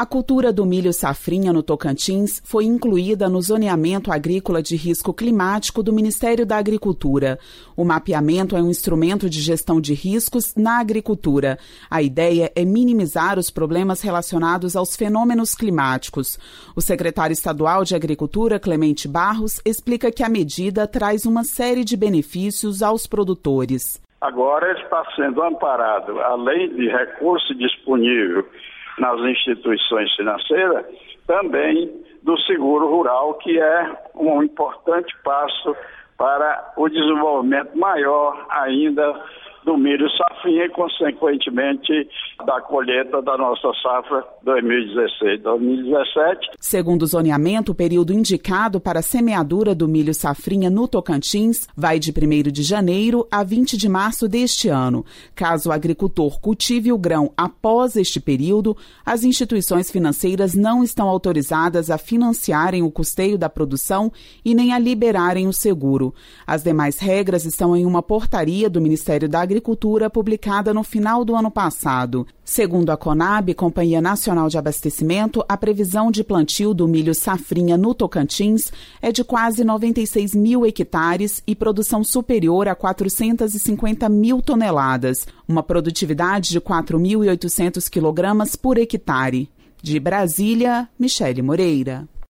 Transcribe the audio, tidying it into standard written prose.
A cultura do milho safrinha no Tocantins foi incluída no zoneamento agrícola de risco climático do Ministério da Agricultura. O mapeamento é um instrumento de gestão de riscos na agricultura. A ideia é minimizar os problemas relacionados aos fenômenos climáticos. O secretário estadual de Agricultura, Clemente Barros, explica que a medida traz uma série de benefícios aos produtores. Agora ele está sendo amparado, além de recurso disponível nas instituições financeiras, também do seguro rural, que é um importante passo para o desenvolvimento maior ainda do milho safrinha e, consequentemente, da colheita da nossa safra 2016-2017. Segundo o zoneamento, o período indicado para a semeadura do milho safrinha no Tocantins vai de 1º de janeiro a 20 de março deste ano. Caso o agricultor cultive o grão após este período, as instituições financeiras não estão autorizadas a financiarem o custeio da produção e nem a liberarem o seguro. As demais regras estão em uma portaria do Ministério da Agricultura publicada no final do ano passado. Segundo a Conab, Companhia Nacional de Abastecimento, a previsão de plantio do milho safrinha no Tocantins é de quase 96 mil hectares e produção superior a 450 mil toneladas, uma produtividade de 4.800 quilogramas por hectare. De Brasília, Michele Moreira.